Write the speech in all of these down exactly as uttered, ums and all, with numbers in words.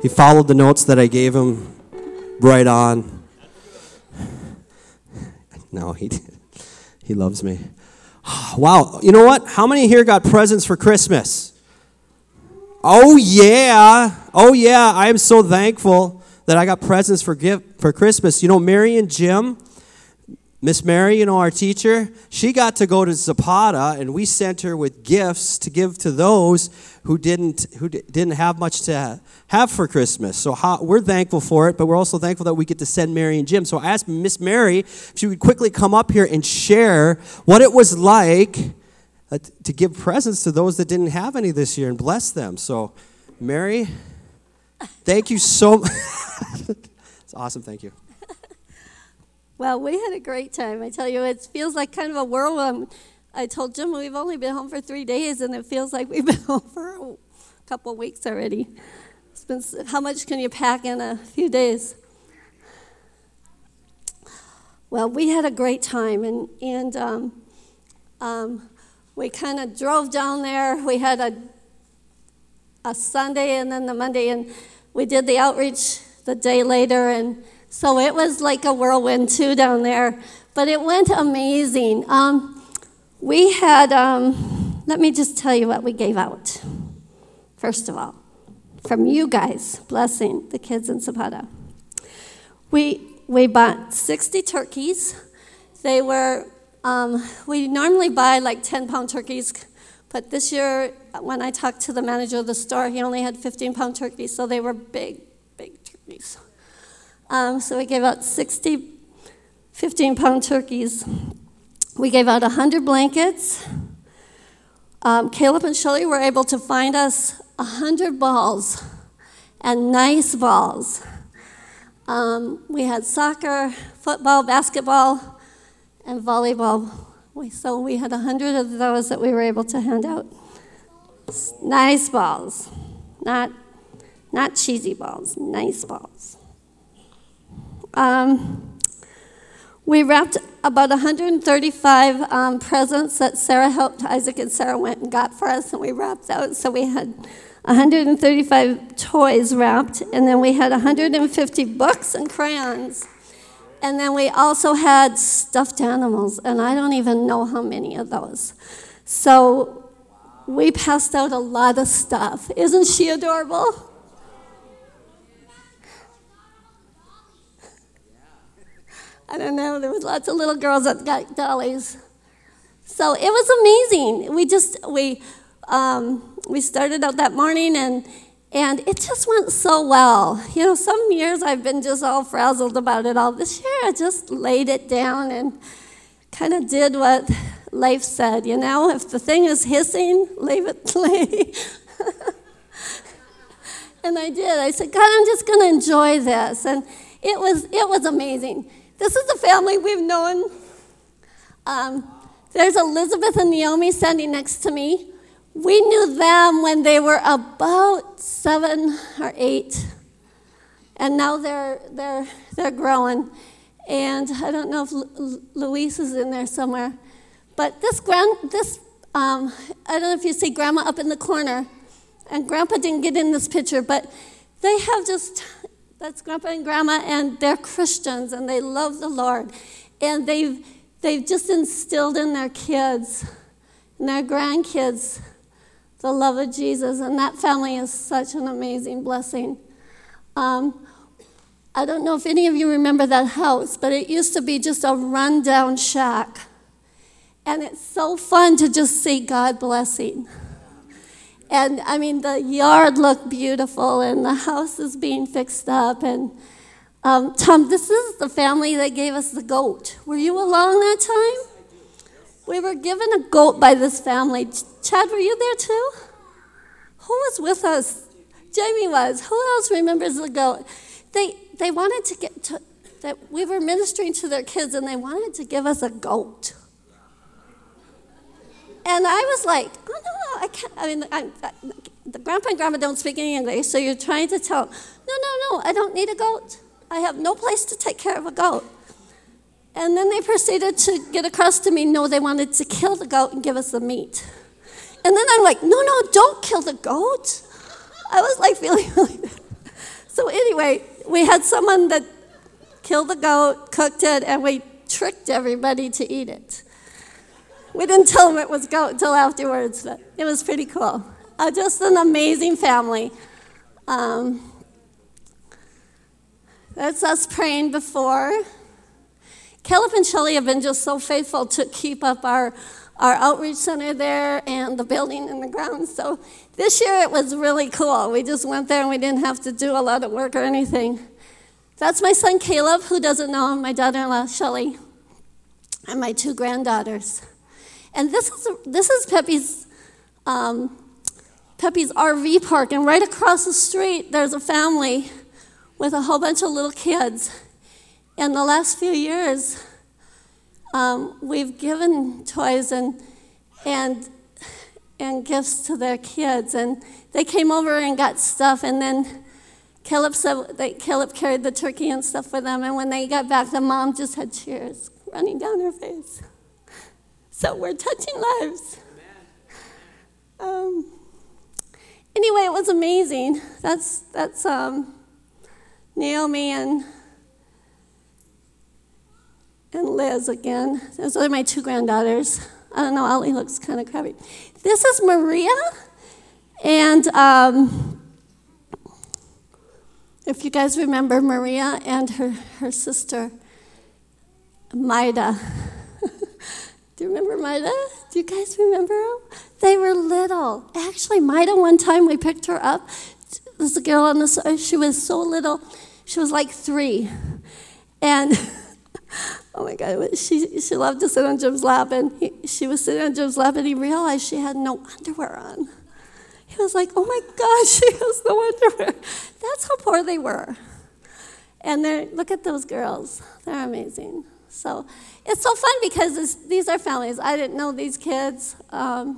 He followed the notes that I gave him right on. No, he did. He loves me. Wow. You know what? How many here got presents for Christmas? Oh, yeah. Oh, yeah. I am so thankful that I got presents for gift for Christmas. You know, Mary and Jim, Miss Mary, you know, our teacher, she got to go to Zapata, and we sent her with gifts to give to those who didn't who d- didn't have much to have for Christmas. So how, we're thankful for it, but we're also thankful that we get to send Mary and Jim. So I asked Miss Mary if she would quickly come up here and share what it was like uh, to give presents to those that didn't have any this year and bless them. So, Mary, thank you so much. It's awesome. Thank you. Well, we had a great time. I tell you, it feels like kind of a whirlwind. I told Jim we've only been home for three days, and it feels like we've been home for a couple of weeks already. It's been, how much can you pack in a few days? Well, we had a great time, and, and um, um, we kind of drove down there. We had a, a Sunday and then the Monday, and we did the outreach the day later, and so it was like a whirlwind, too, down there. But it went amazing. Um, we had, um, let me just tell you what we gave out, first of all, from you guys, blessing the kids in Zapata. We we bought sixty turkeys. They were, um, we normally buy like ten-pound turkeys, but this year, when I talked to the manager of the store, he only had fifteen-pound turkeys, so they were big, big turkeys. Um, so we gave out sixty fifteen-pound turkeys. We gave out one hundred blankets. Um, Caleb and Shirley were able to find us one hundred balls, and nice balls. Um, we had soccer, football, basketball, and volleyball. We, so we had one hundred of those that we were able to hand out. Nice balls, not, not cheesy balls, nice balls. Um, we wrapped about one hundred thirty-five um, presents that Sarah helped. Isaac and Sarah went and got for us, and we wrapped out. So we had one hundred thirty-five toys wrapped, and then we had one hundred fifty books and crayons. And then we also had stuffed animals, and I don't even know how many of those. So we passed out a lot of stuff. Isn't she adorable? I don't know, there was lots of little girls that got dollies. So it was amazing. We just, we um, we started out that morning, and and it just went so well. You know, some years I've been just all frazzled about it all. This year I just laid it down and kind of did what life said, you know. If the thing is hissing, leave it lay. And I did. I said, God, I'm just going to enjoy this. And it was it was amazing. This is the family we've known. Um, there's Elizabeth and Naomi standing next to me. We knew them when they were about seven or eight, and now they're they're they're growing. And I don't know if Lu- Luis is in there somewhere, but this grand this um, I don't know if you see Grandma up in the corner, and Grandpa didn't get in this picture, but they have just. That's Grandpa and Grandma, and they're Christians, and they love the Lord. And they've they've just instilled in their kids and their grandkids the love of Jesus, and that family is such an amazing blessing. Um, I don't know if any of you remember that house, but it used to be just a rundown shack. And it's so fun to just see God blessing. And, I mean, the yard looked beautiful, and the house is being fixed up. And, um, Tom, this is the family that gave us the goat. Were you along that time? We were given a goat by this family. Chad, were you there too? Who was with us? Jamie was. Who else remembers the goat? They they wanted to get to, that we were ministering to their kids, and they wanted to give us a goat. And I was like, oh, no, no, I can't. I mean, I, I, the grandpa and grandma don't speak any English, so you're trying to tell, no, no, no, I don't need a goat. I have no place to take care of a goat. And then they proceeded to get across to me, no, they wanted to kill the goat and give us the meat. And then I'm like, no, no, don't kill the goat. I was like feeling really bad. anyway, we had someone that killed the goat, cooked it, and we tricked everybody to eat it. We didn't tell them it was goat until afterwards, but it was pretty cool. Uh, just an amazing family. Um, that's us praying before. Caleb and Shelley have been just so faithful to keep up our, our outreach center there and the building and the grounds. So this year it was really cool. We just went there and we didn't have to do a lot of work or anything. That's my son Caleb, who doesn't know him, my daughter-in-law Shelley, and my two granddaughters. And this is this is Pepe's um, Pepe's R V park, and right across the street there's a family with a whole bunch of little kids. In the last few years, um, we've given toys and and and gifts to their kids, and they came over and got stuff, and then Caleb said that Caleb carried the turkey and stuff for them, and when they got back, the mom just had tears running down her face. So we're touching lives. Um, anyway, it was amazing. That's that's um, Naomi and and Liz again. Those are my two granddaughters. I don't know, Ollie looks kind of crabby. This is Maria, and um, if you guys remember Maria and her, her sister, Maida. Do you remember Maida? Do you guys remember them? They were little. Actually, Maida, one time we picked her up. There's a girl on the side. She was so little. She was like three. And, oh my God, she she loved to sit on Jim's lap. And he, she was sitting on Jim's lap, and he realized she had no underwear on. He was like, oh my God, she has no underwear. That's how poor they were. And they're, look at those girls. They're amazing. So it's so fun because this, these are families. I didn't know these kids. Um,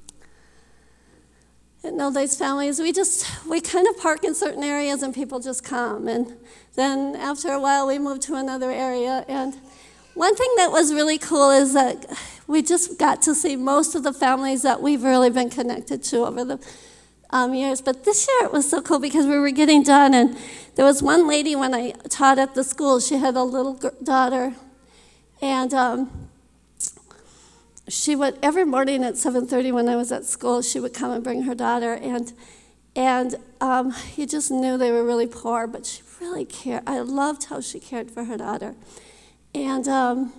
didn't know these families. We just, we kind of park in certain areas and people just come. And then after a while we moved to another area. And one thing that was really cool is that we just got to see most of the families that we've really been connected to over the um, years. But this year it was so cool because we were getting done. And there was one lady when I taught at the school, she had a little daughter. And um, she would, every morning at seven thirty when I was at school, she would come and bring her daughter. And and um, you just knew they were really poor, but she really cared. I loved how she cared for her daughter. And um,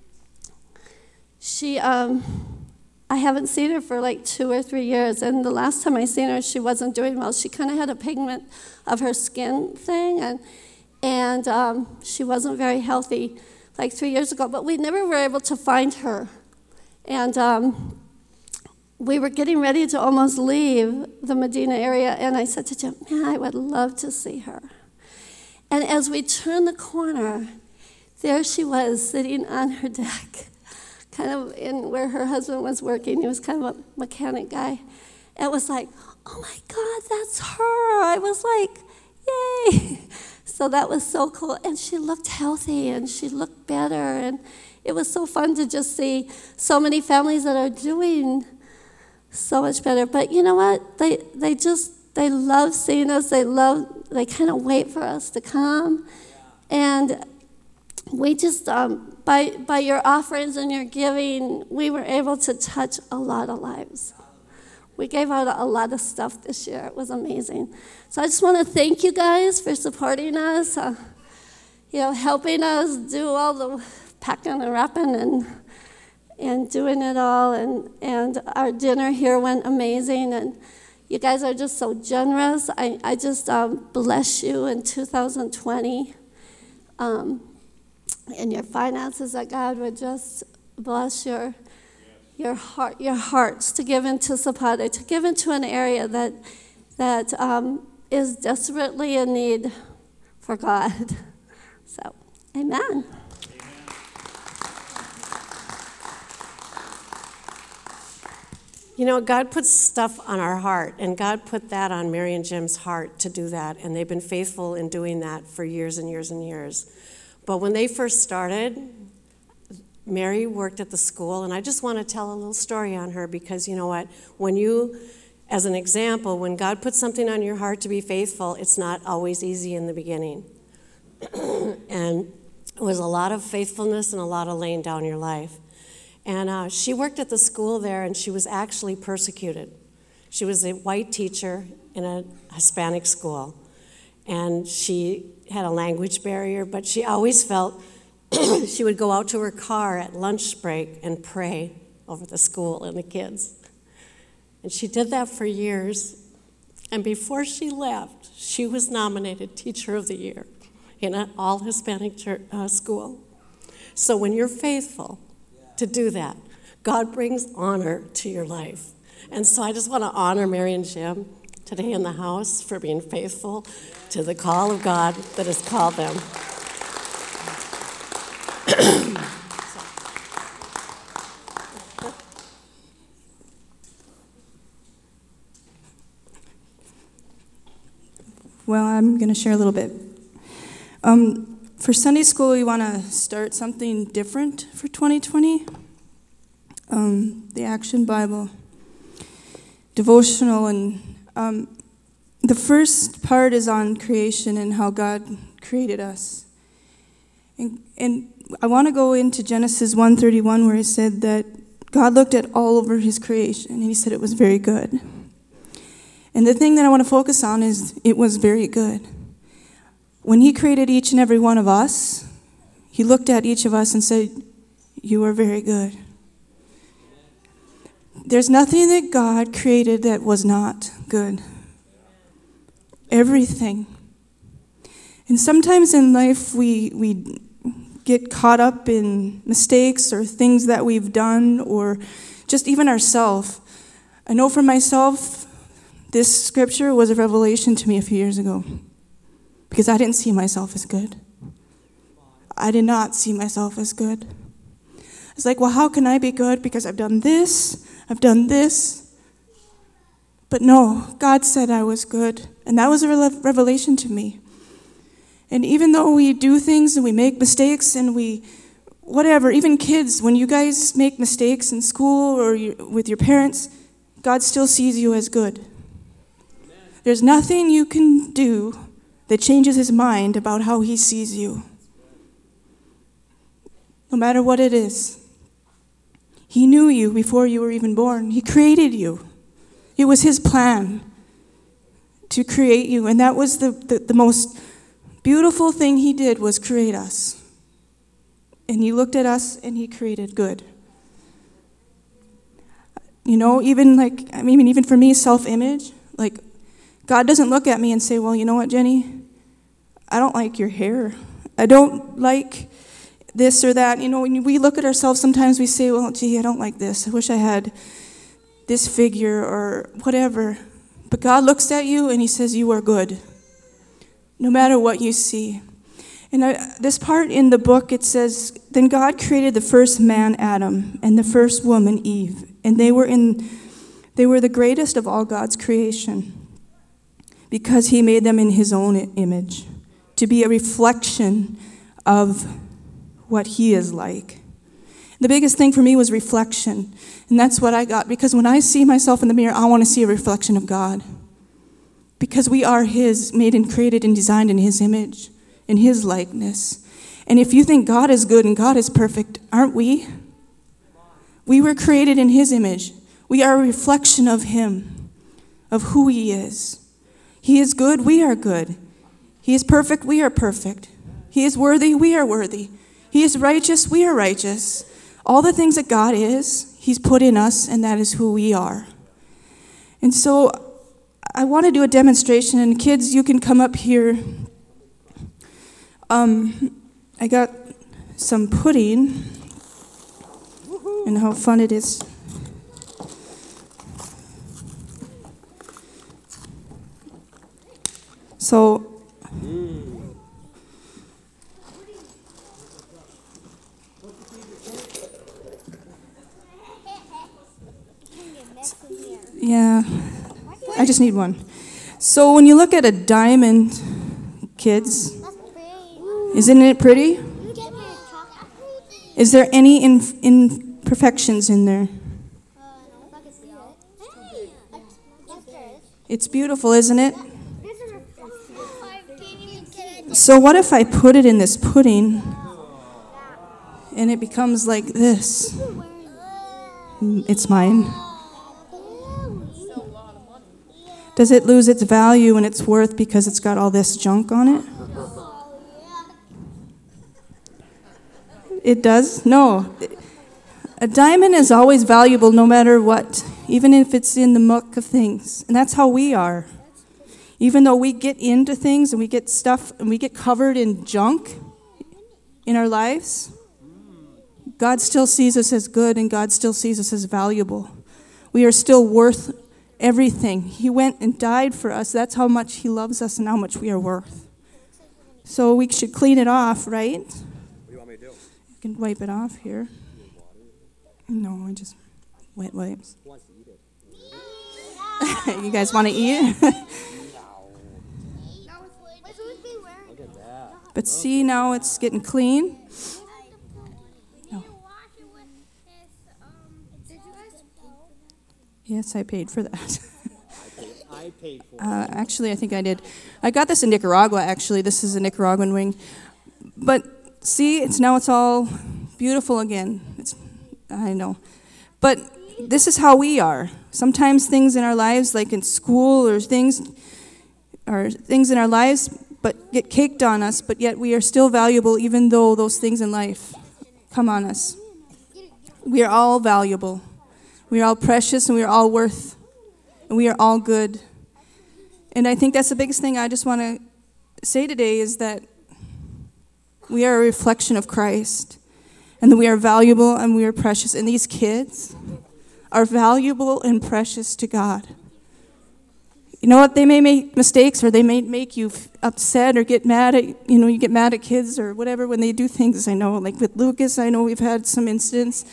she, um, I haven't seen her for like two or three years. And the last time I seen her, she wasn't doing well. She kind of had a pigment of her skin thing, and, and um, she wasn't very healthy like three years ago, but we never were able to find her. And um, we were getting ready to almost leave the Medina area, and I said to Jim, man, I would love to see her. And as we turned the corner, there she was sitting on her deck, kind of in where her husband was working. He was kind of a mechanic guy. It was like, oh my God, that's her. I was like, yay. So that was so cool. And she looked healthy and she looked better. And it was so fun to just see so many families that are doing so much better. But you know what? They they just, they love seeing us. They love, they kind of wait for us to come. And we just, um, by by your offerings and your giving, we were able to touch a lot of lives. We gave out a lot of stuff this year. It was amazing. So I just want to thank you guys for supporting us, uh, you know, helping us do all the packing and wrapping and and doing it all. And, and our dinner here went amazing. And you guys are just so generous. I, I just um, bless you in two thousand twenty. Um, and your finances, that God would just bless your your heart, your hearts to give into Zapata, to give into an area that that um, is desperately in need for God. So, amen. Amen. You know, God puts stuff on our heart, and God put that on Mary and Jim's heart to do that, and they've been faithful in doing that for years and years and years. But when they first started, Mary worked at the school, and I just want to tell a little story on her because, you know what, when you as an example, when God puts something on your heart to be faithful, it's not always easy in the beginning. And it was a lot of faithfulness and a lot of laying down your life. And uh, she worked at the school there, and she was actually persecuted. She was a white teacher in a Hispanic school, and she had a language barrier, but she always felt she would go out to her car at lunch break and pray over the school and the kids. And she did that for years. And before she left, she was nominated Teacher of the Year in an all-Hispanic church, uh, school. So when you're faithful to do that, God brings honor to your life. And so I just want to honor Mary and Jim today in the house for being faithful to the call of God that has called them. Well, I'm going to share a little bit. Um, for Sunday school, we want to start something different for twenty twenty. Um, the Action Bible devotional, and um, the first part is on creation and how God created us. And, and I want to go into Genesis one thirty-one, where it said that God looked at all over his creation, and he said it was very good. And the thing that I want to focus on is it was very good. When he created each and every one of us, he looked at each of us and said, you are very good. There's nothing that God created that was not good. Everything. And sometimes in life we we get caught up in mistakes or things that we've done, or just even ourselves. I know for myself, this scripture was a revelation to me a few years ago, because I didn't see myself as good. I did not see myself as good. It's like, well, how can I be good? Because I've done this, I've done this. But no, God said I was good, and that was a revelation to me. And even though we do things and we make mistakes and we, whatever, even kids, when you guys make mistakes in school or you, with your parents, God still sees you as good. There's nothing you can do that changes his mind about how he sees you. No matter what it is. He knew you before you were even born. He created you. It was his plan to create you. And that was the, the, the most beautiful thing he did, was create us. And he looked at us and he created good. You know, even like, I mean, even for me, self-image, like, God doesn't look at me and say, well, you know what, Jenny? I don't like your hair. I don't like this or that. You know, when we look at ourselves, sometimes we say, well, gee, I don't like this. I wish I had this figure or whatever. But God looks at you and he says, you are good, no matter what you see. And I, this part in the book, it says, then God created the first man, Adam, and the first woman, Eve. And they were in, they were the greatest of all God's creation, because he made them in his own image, to be a reflection of what he is like. The biggest thing for me was reflection, and that's what I got, because when I see myself in the mirror, I want to see a reflection of God, because we are his, made and created and designed in his image, in his likeness. And if you think God is good and God is perfect, aren't we? We were created in his image. We are a reflection of him, of who he is. He is good, we are good. He is perfect, we are perfect. He is worthy, we are worthy. He is righteous, we are righteous. All the things that God is, he's put in us, and that is who we are. And so I want to do a demonstration, and kids, you can come up here. Um, I got some pudding, and how fun it is. So, yeah, I just need one. So when you look at a diamond, kids, isn't it pretty? Is there any in- imperfections in there? It's beautiful, isn't it? So what if I put it in this pudding and it becomes like this? It's mine. Does it lose its value and its worth because it's got all this junk on it? It does? No. A diamond is always valuable no matter what, even if it's in the muck of things. And that's how we are. Even though we get into things and we get stuff and we get covered in junk in our lives, God still sees us as good and God still sees us as valuable. We are still worth everything. He went and died for us. That's how much he loves us and how much we are worth. So we should clean it off, right? What do you want me to do? You can wipe it off here. No, I just wet wipes. Who wants to eat it? You guys want to eat it? But see, now it's getting clean. No. Yes, I paid for that. I paid for it. Uh, actually, I think I did. I got this in Nicaragua, actually. This is a Nicaraguan ring. But see, it's now it's all beautiful again. It's, I know. But this is how we are. Sometimes things in our lives, like in school or things, or things in our lives, but get caked on us, but yet we are still valuable even though those things in life come on us. We are all valuable. We are all precious and we are all worth. And we are all good. And I think that's the biggest thing I just want to say today is that we are a reflection of Christ. And that we are valuable and we are precious. And these kids are valuable and precious to God. You know what? They may make mistakes or they may make you upset or get mad at, you know, you get mad at kids or whatever when they do things. I know, like with Lucas, I know we've had some incidents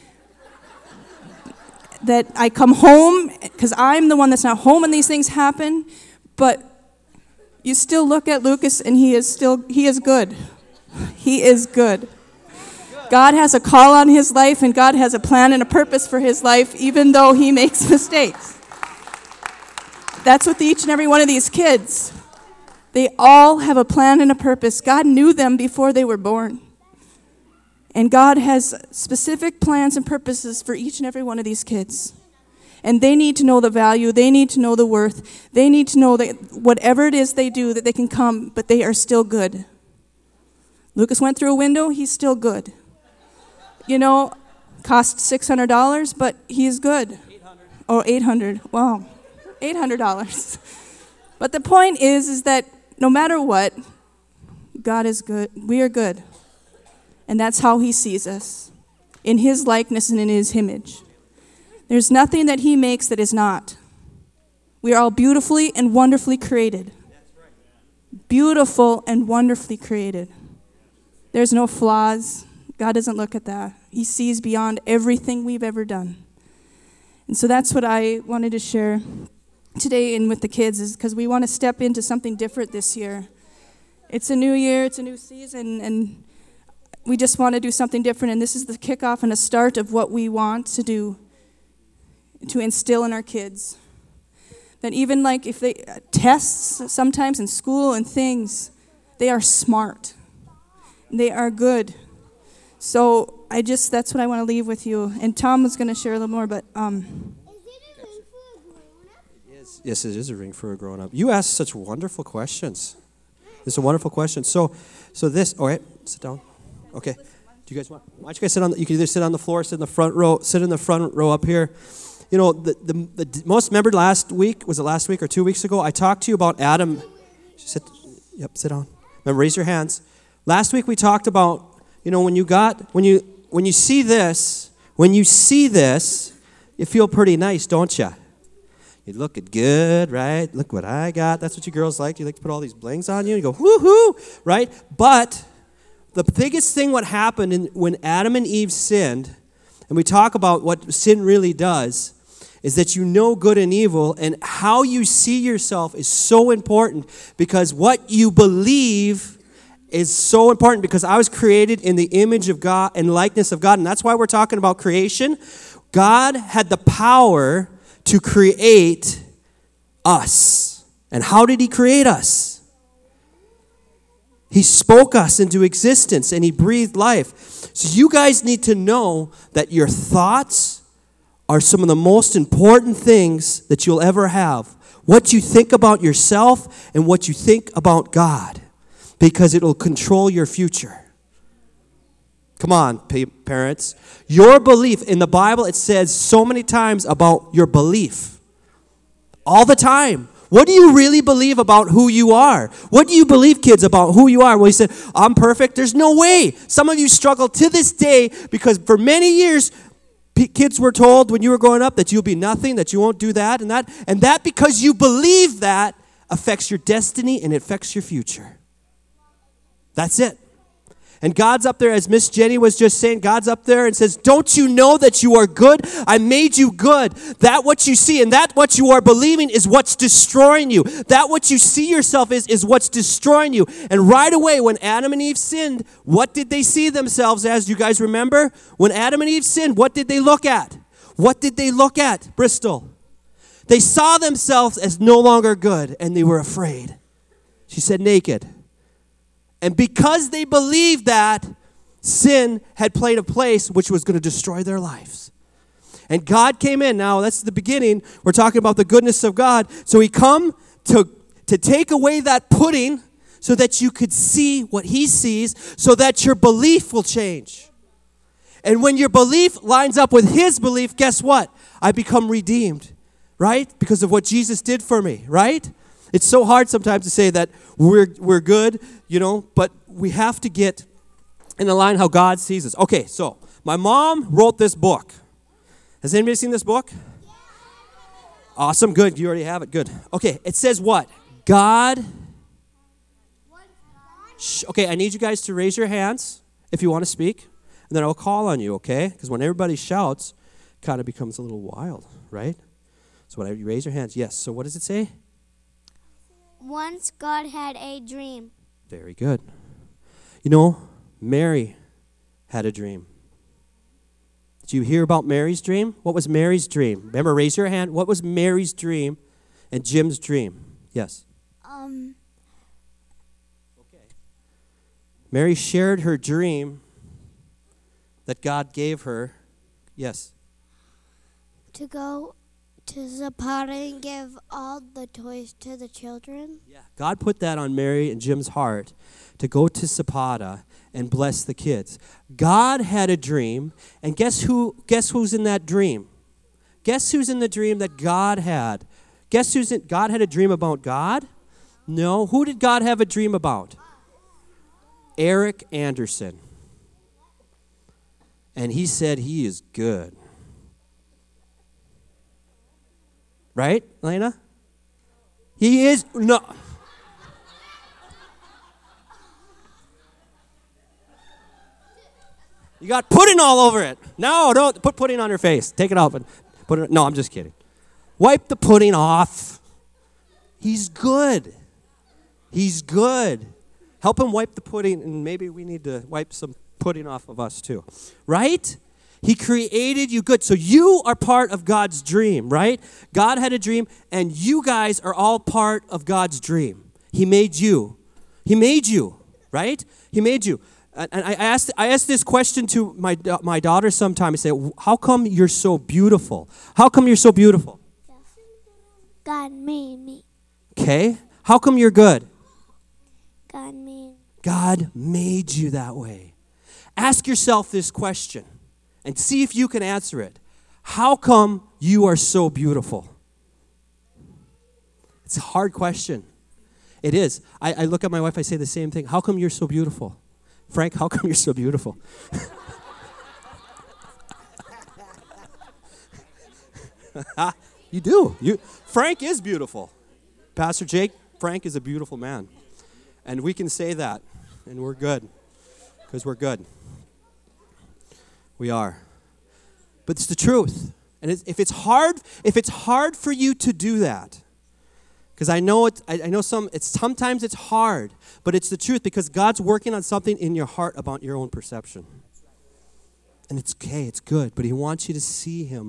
that I come home because I'm the one that's not home when these things happen, but you still look at Lucas and he is still, he is good. He is good. God has a call on his life and God has a plan and a purpose for his life even though he makes mistakes. That's with each and every one of these kids. They all have a plan and a purpose. God knew them before they were born. And God has specific plans and purposes for each and every one of these kids. And they need to know the value. They need to know the worth. They need to know that whatever it is they do, that they can come, but they are still good. Lucas went through a window. He's still good. You know, cost six hundred dollars, but he's good. eight hundred dollars. Oh, eight hundred dollars. Wow. eight hundred dollars. But the point is, is that no matter what, God is good. We are good. And that's how he sees us, in his likeness and in his image. There's nothing that he makes that is not. We are all beautifully and wonderfully created. Beautiful and wonderfully created. There's no flaws. God doesn't look at that. He sees beyond everything we've ever done. And so that's what I wanted to share today and with the kids, is because we want to step into something different this year. It's a new year, it's a new season, and we just want to do something different, and this is the kickoff and a start of what we want to do, to instill in our kids. That even like if they uh, tests sometimes in school and things, they are smart. They are good. So I just, that's what I want to leave with you. And Tom was going to share a little more, but um, yes, it is a ring for a grown-up. You ask such wonderful questions. It's a wonderful question. So, so this. All right, sit down. Okay. Do you guys want? Why don't you guys sit on? The, you can either sit on the floor, sit in the front row, sit in the front row up here. You know, the the, the most remembered last week was it last week or two weeks ago? I talked to you about Adam. Sit. Yep. Sit down. Remember, raise your hands. Last week we talked about, you know, when you got when you when you see this, when you see this, you feel pretty nice, don't you? You're looking good, right? Look what I got. That's what you girls like. You like to put all these blings on you. You go, whoo-hoo, right? But the biggest thing what happened in, when Adam and Eve sinned, and we talk about what sin really does, is that you know good and evil, and how you see yourself is so important, because what you believe is so important, because I was created in the image of God and likeness of God, and that's why we're talking about creation. God had the power to create us. And how did he create us? He spoke us into existence and he breathed life. So you guys need to know that your thoughts are some of the most important things that you'll ever have. What you think about yourself and what you think about God, because it'll control your future. Come on, parents. Your belief, in the Bible it says so many times about your belief. All the time. What do you really believe about who you are? What do you believe, kids, about who you are? Well, you said, I'm perfect. There's no way. Some of you struggle to this day because for many years, p- kids were told when you were growing up that you'll be nothing, that you won't do that and that. And that because you believe that affects your destiny and it affects your future. That's it. And God's up there, as Miss Jenny was just saying, God's up there and says, don't you know that you are good? I made you good. That what you see and that what you are believing is what's destroying you. That what you see yourself is, is what's destroying you. And right away, when Adam and Eve sinned, what did they see themselves as? You guys remember? When Adam and Eve sinned, what did they look at? What did they look at, Bristol? They saw themselves as no longer good, and they were afraid. She said naked. And because they believed that, sin had played a place which was going to destroy their lives. And God came in. Now, that's the beginning. We're talking about the goodness of God. So he come to, to take away that pudding so that you could see what he sees, so that your belief will change. And when your belief lines up with his belief, guess what? I become redeemed, right? Because of what Jesus did for me, right? It's so hard sometimes to say that we're we're good, you know, but we have to get in the line how God sees us. Okay, so my mom wrote this book. Has anybody seen this book? Awesome, good. You already have it, good. Okay, it says what? God. Shh, okay, I need you guys to raise your hands if you want to speak, and then I'll call on you, okay? Because when everybody shouts, it kind of becomes a little wild, right? So whenever you raise your hands, yes. So what does it say? Once God had a dream. Very good. You know, Mary had a dream. Did you hear about Mary's dream? What was Mary's dream? Remember, raise your hand. What was Mary's dream and Jim's dream? Yes. Um. Okay. Mary shared her dream that God gave her. Yes. To go to Zapata and give all the toys to the children? Yeah. God put that on Mary and Jim's heart to go to Zapata and bless the kids. God had a dream, and guess who? Guess who's in that dream? Guess who's in the dream that God had? Guess who's in? God had a dream about God? No. Who did God have a dream about? Eric Anderson. And he said he is good. Right, Elena? He is, no. You got pudding all over it. No, don't put pudding on your face. Take it off and put it, no, I'm just kidding. Wipe the pudding off. He's good. He's good. Help him wipe the pudding, and maybe we need to wipe some pudding off of us too. Right? He created you good. So you are part of God's dream, right? God had a dream, and you guys are all part of God's dream. He made you. He made you, right? He made you. And I asked I asked this question to my my daughter sometime. I say, how come you're so beautiful? How come you're so beautiful? God made me. Okay. How come you're good? God made. God made you that way. Ask yourself this question. And see if you can answer it. How come you are so beautiful? It's a hard question. It is. I, I look at my wife, I say the same thing. How come you're so beautiful? Frank, how come you're so beautiful? You do. You, Frank is beautiful. Pastor Jake, Frank is a beautiful man. And we can say that. And we're good. Because we're good. We are. But it's the truth. And it's, if it's hard, if it's hard for you to do that, because I know it, I, I know some. It's sometimes it's hard, but it's the truth because God's working on something in your heart about your own perception. And it's okay. It's good. But He wants you to see Him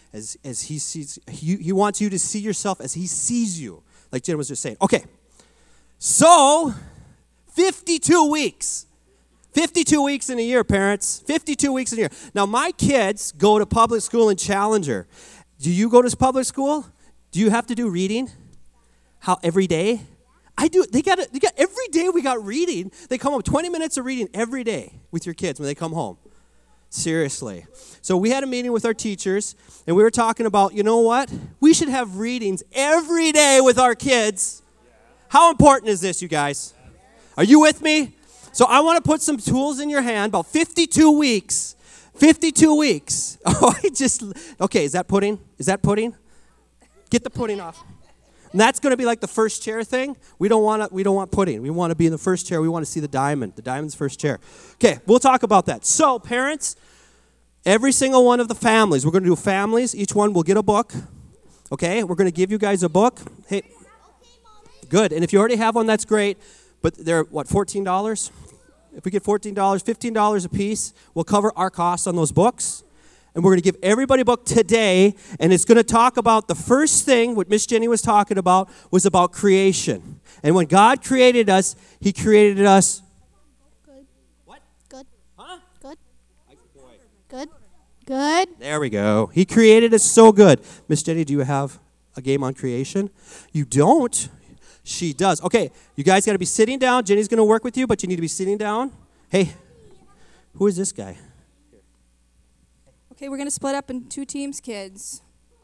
as, as he sees, he, he wants you to see yourself as he sees you, like Jen was just saying. Okay, so fifty-two weeks. fifty-two weeks in a year, parents. fifty-two weeks in a year. Now, my kids go to public school in Challenger. Do you go to public school? Do you have to do reading? How, every day? I do. They got, they got every day we got reading. They come home, twenty minutes of reading every day with your kids when they come home. Seriously. So we had a meeting with our teachers, and we were talking about, you know what? We should have readings every day with our kids. How important is this, you guys? Are you with me? So I want to put some tools in your hand, about fifty-two weeks. fifty-two weeks. Oh, I just, okay, is that pudding? Is that pudding? Get the pudding off. And that's going to be like the first chair thing. We don't want to, we don't want pudding. We want to be in the first chair. We want to see the diamond. The diamond's first chair. Okay, we'll talk about that. So, parents, every single one of the families, we're going to do families. Each one will get a book. Okay, we're going to give you guys a book. Hey, good. And if you already have one, that's great. But they're, what, fourteen dollars? If we get fourteen dollars, fifteen dollars a piece, we'll cover our costs on those books. And we're going to give everybody a book today, and it's going to talk about the first thing, what Miss Jenny was talking about, was about creation. And when God created us, he created us. Good. What? Good. Huh? Good. Good. Good. There we go. He created us so good. Miss Jenny, do you have a game on creation? You don't? She does. Okay, you guys got to be sitting down. Jenny's going to work with you, but you need to be sitting down. Hey, who is this guy? Okay, we're going to split up in two teams, kids.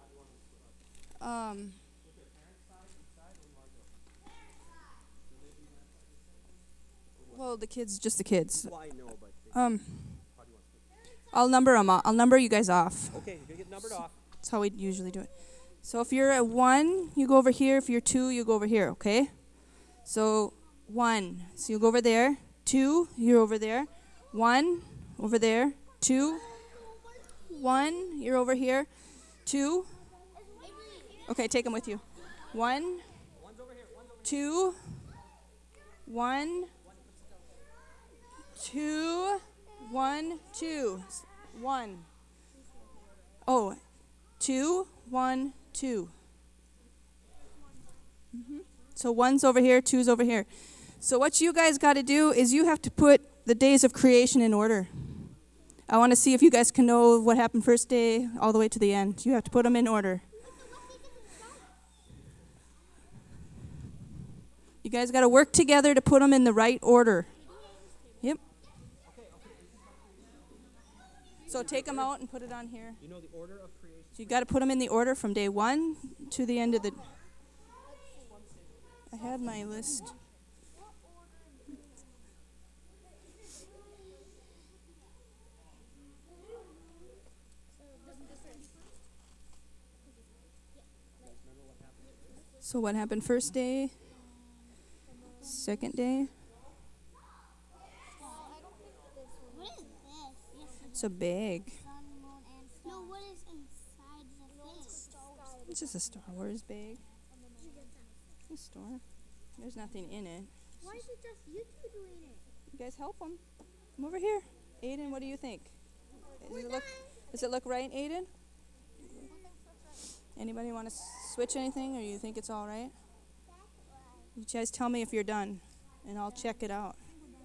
Um, well, the kids, just the kids. Um, I'll number them. I'll number you guys off. Okay, you're going to get numbered off. That's how we usually do it. So if you're at one, you go over here. If you're two, you go over here, okay? So one, so you go over there. Two, you're over there. One, over there. Two, one, you're over here. Two. Okay, take them with you. One, two, one, two, one, two, one. Oh, two, one, two. Mm-hmm. So one's over here, two's over here. So what you guys got to do is you have to put the days of creation in order. I want to see if you guys can know what happened first day all the way to the end. You have to put them in order. You guys got to work together to put them in the right order. Yep. So take them out and put it on here. You know the order of creation? So you got to put them in the order from day one to the end of the... I had my list. So what happened first day? Second day? What is this? It's a bag. No, what is inside the thing? It's just a Star Wars bag. The store. There's nothing in it. Why is it just you two doing it? You guys help them. Come over here. Aiden, what do you think? Does it look, does it look right, Aiden? Anybody want to switch anything, or you think it's all right? You guys tell me if you're done, and I'll check it out.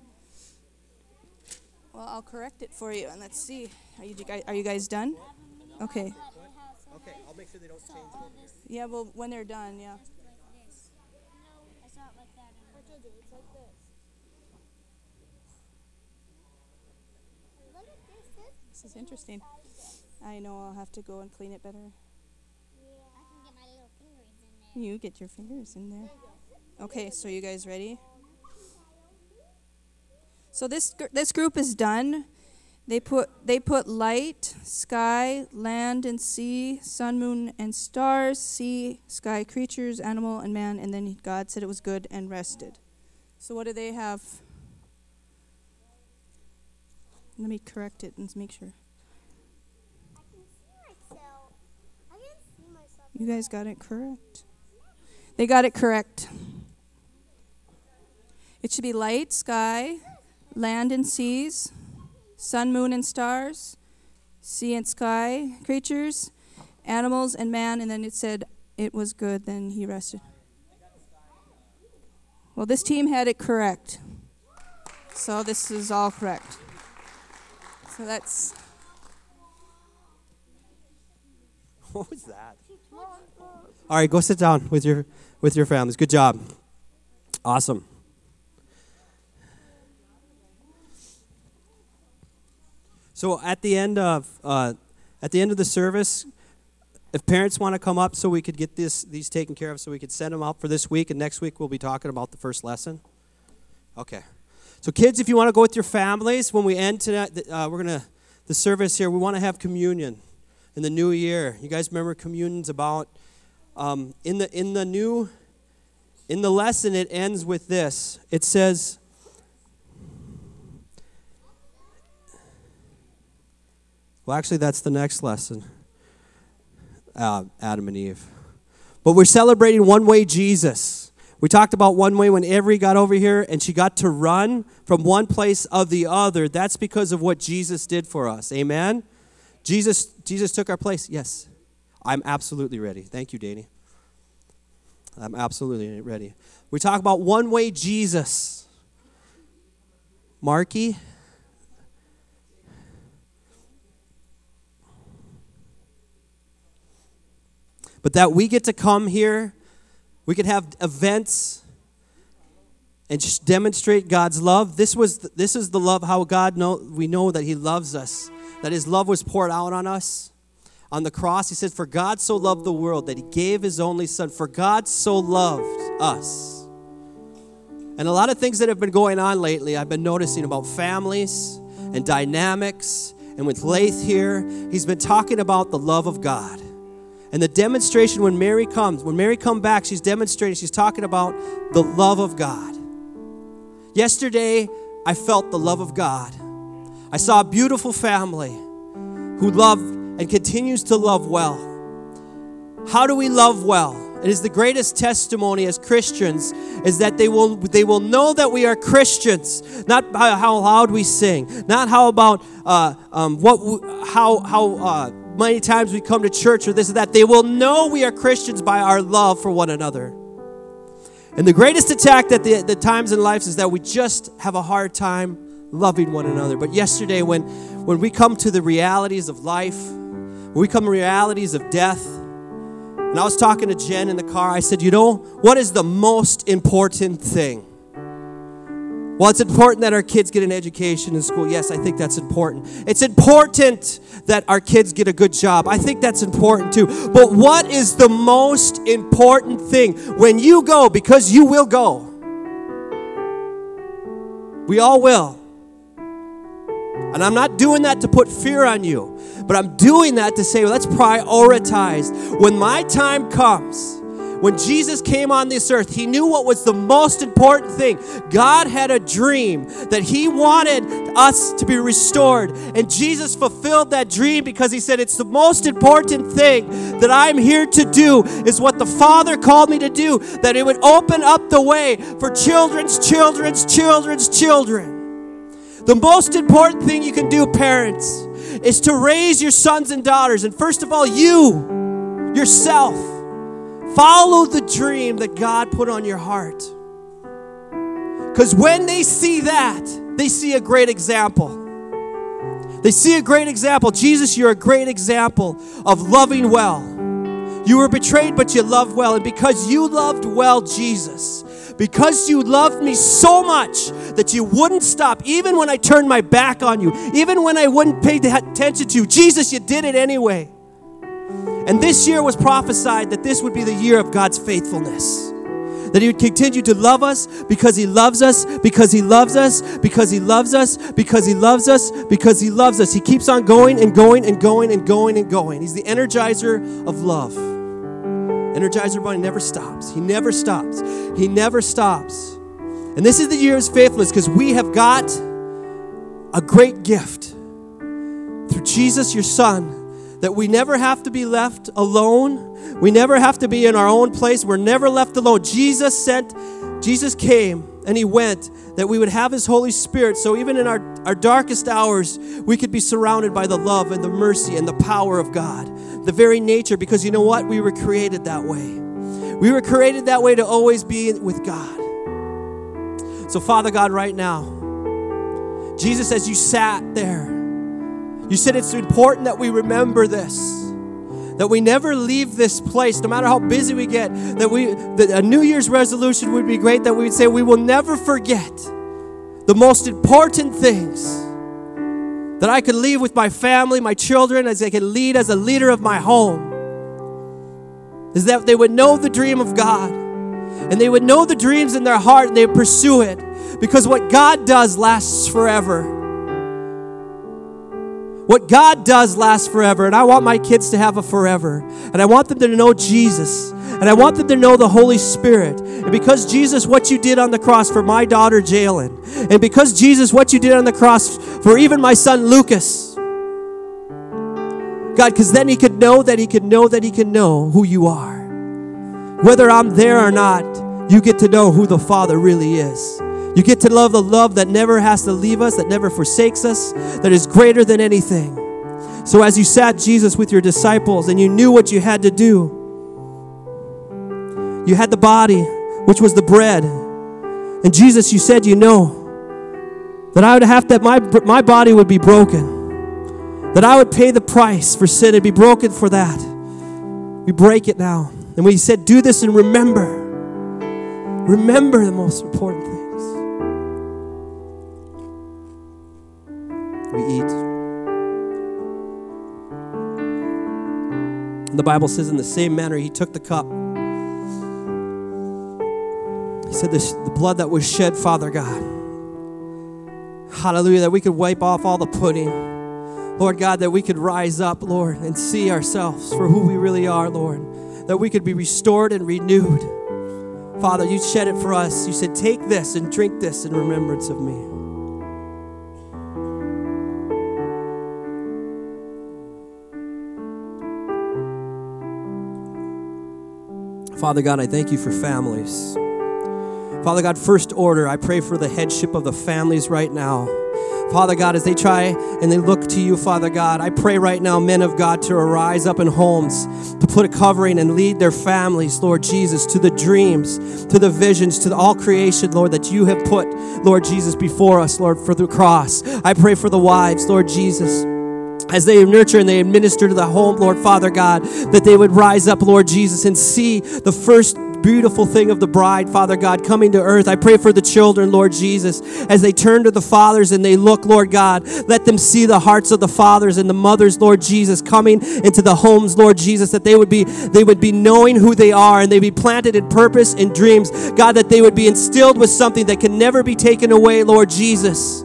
Well, I'll correct it for you, and let's see. Are you, are you guys done? Okay. Okay, I'll make sure they don't change it over here. Yeah, well, when they're done, yeah. This is interesting. I know I'll have to go and clean it better. I can get my little fingers in there. You get your fingers in there. Okay, so you guys ready? So this gr- this group is done. They put they put light, sky, land and sea, sun, moon and stars, sea, sky, creatures, animal and man, and then God said it was good and rested. So what do they have? Let me correct it and make sure. I can see myself. I can see myself. You guys got it correct. They got it correct. It should be light, sky, land and seas, sun, moon and stars, sea and sky creatures, animals and man, and then it said it was good, then he rested. Well, this team had it correct. So this is all correct. So that's... What was that? All right, go sit down with your with your families. Good job. Awesome. So at the end of uh, at the end of the service, if parents want to come up so we could get this these taken care of, so we could send them out for this week, and next week we'll be talking about the first lesson. Okay. So kids, if you want to go with your families, when we end tonight, uh, we're gonna the service here. We want to have communion in the new year. You guys remember communion's about um, in the in the new in the lesson. It ends with this. It says, well, actually, that's the next lesson. Uh, Adam and Eve. But we're celebrating one way Jesus. We talked about one way when Avery got over here and she got to run from one place of the other. That's because of what Jesus did for us. Amen? Jesus Jesus took our place. Yes. I'm absolutely ready. Thank you, Danny. I'm absolutely ready. We talk about one way Jesus. Marky. But that we get to come here, we could have events and just demonstrate God's love. This was the, this is the love, how God know we know that he loves us, that his love was poured out on us. On the cross, he said, for God so loved the world that he gave his only son. For God so loved us. And a lot of things that have been going on lately, I've been noticing about families and dynamics. And with Lath here, he's been talking about the love of God. And the demonstration when Mary comes, when Mary come back, she's demonstrating, she's talking about the love of God. Yesterday, I felt the love of God. I saw a beautiful family who loved and continues to love well. How do we love well? It is the greatest testimony as Christians is that they will they will know that we are Christians, not by how loud we sing, not how about uh, um, what how how uh, many times we come to church or this or that. They will know we are Christians by our love for one another. And the greatest attack that the, the times in life is that we just have a hard time loving one another. But yesterday, when when we come to the realities of life, when we come to realities of death, and I was talking to Jen in the car, I said, you know, what is the most important thing? Well, it's important that our kids get an education in school. Yes, I think that's important. It's important that our kids get a good job. I think that's important too. But what is the most important thing when you go, because you will go? We all will. And I'm not doing that to put fear on you, but I'm doing that to say, well, let's prioritize. When my time comes, when Jesus came on this earth, he knew what was the most important thing. God had a dream that he wanted us to be restored. And Jesus fulfilled that dream because he said, it's the most important thing that I'm here to do is what the Father called me to do, that it would open up the way for children's children's children's children. The most important thing you can do, parents, is to raise your sons and daughters. And first of all, you, yourself, follow the dream that God put on your heart. Because when they see that, they see a great example. They see a great example. Jesus, you're a great example of loving well. You were betrayed, but you loved well. And because you loved well, Jesus, because you loved me so much that you wouldn't stop, even when I turned my back on you, even when I wouldn't pay attention to you, Jesus, you did it anyway. And this year was prophesied that this would be the year of God's faithfulness. That he would continue to love us because he loves us, because he loves us, because he loves us, because he loves us, because he loves us. He keeps on going and going and going and going and going. He's the energizer of love. Energizer Bunny never stops. He never stops. He never stops. And this is the year of his faithfulness because we have got a great gift through Jesus, your son, that we never have to be left alone. We never have to be in our own place. We're never left alone. Jesus sent, Jesus came and he went, that we would have his Holy Spirit, so even in our, our darkest hours, we could be surrounded by the love and the mercy and the power of God, the very nature, because you know what? We were created that way. We were created that way to always be with God. So Father God, right now, Jesus, as you sat there, you said it's important that we remember this, that we never leave this place, no matter how busy we get, that we that a New Year's resolution would be great, that we would say we will never forget the most important things that I could leave with my family, my children, as I can lead as a leader of my home, is that they would know the dream of God, and they would know the dreams in their heart, and they would pursue it, because what God does lasts forever. What God does lasts forever, and I want my kids to have a forever, and I want them to know Jesus, and I want them to know the Holy Spirit. And because Jesus, what you did on the cross for my daughter Jalen, and because Jesus, what you did on the cross for even my son Lucas, God, because then he could know that he could know that he can know who you are. Whether I'm there or not, you get to know who the Father really is. You get to love the love that never has to leave us, that never forsakes us, that is greater than anything. So as you sat, Jesus, with your disciples, and you knew what you had to do, you had the body, which was the bread. And Jesus, you said, you know, that I would have to, my, my body would be broken, that I would pay the price for sin and be broken for that. We break it now. And we said, do this and remember. Remember the most important thing. We eat. And the Bible says in the same manner, he took the cup. He said, this, the blood that was shed, Father God. Hallelujah, that we could wipe off all the pudding. Lord God, that we could rise up, Lord, and see ourselves for who we really are, Lord. That we could be restored and renewed. Father, you shed it for us. You said, take this and drink this in remembrance of me. Father God, I thank you for families. Father God, first order, I pray for the headship of the families right now. Father God, as they try and they look to you, Father God, I pray right now, men of God, to arise up in homes, to put a covering and lead their families, Lord Jesus, to the dreams, to the visions, to the all creation, Lord, that you have put, Lord Jesus, before us, Lord, for the cross. I pray for the wives, Lord Jesus, as they nurture and they administer to the home, Lord, Father God, that they would rise up, Lord Jesus, and see the first beautiful thing of the bride, Father God, coming to earth. I pray for the children, Lord Jesus, as they turn to the fathers and they look, Lord God, let them see the hearts of the fathers and the mothers, Lord Jesus, coming into the homes, Lord Jesus, that they would be they would be knowing who they are, and they'd be planted in purpose and dreams, God, that they would be instilled with something that can never be taken away, Lord Jesus.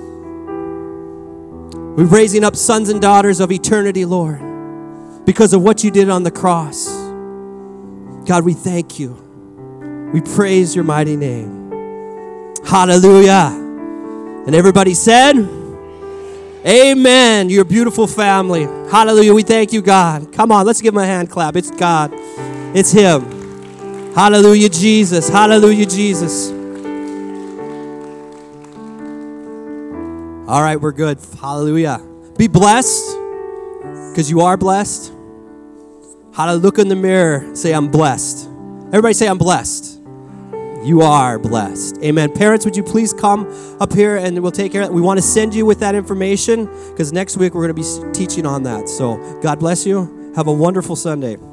We're raising up sons and daughters of eternity, Lord, because of what you did on the cross. God, we thank you. We praise your mighty name. Hallelujah. And everybody said, amen. You're a beautiful family. Hallelujah. We thank you, God. Come on, let's give him a hand clap. It's God. It's him. Hallelujah, Jesus. Hallelujah, Jesus. All right, we're good. Hallelujah. Be blessed, because you are blessed. How to look in the mirror, say, I'm blessed. Everybody say, I'm blessed. You are blessed. Amen. Parents, would you please come up here and we'll take care of it. We want to send you with that information because next week we're going to be teaching on that. So God bless you. Have a wonderful Sunday.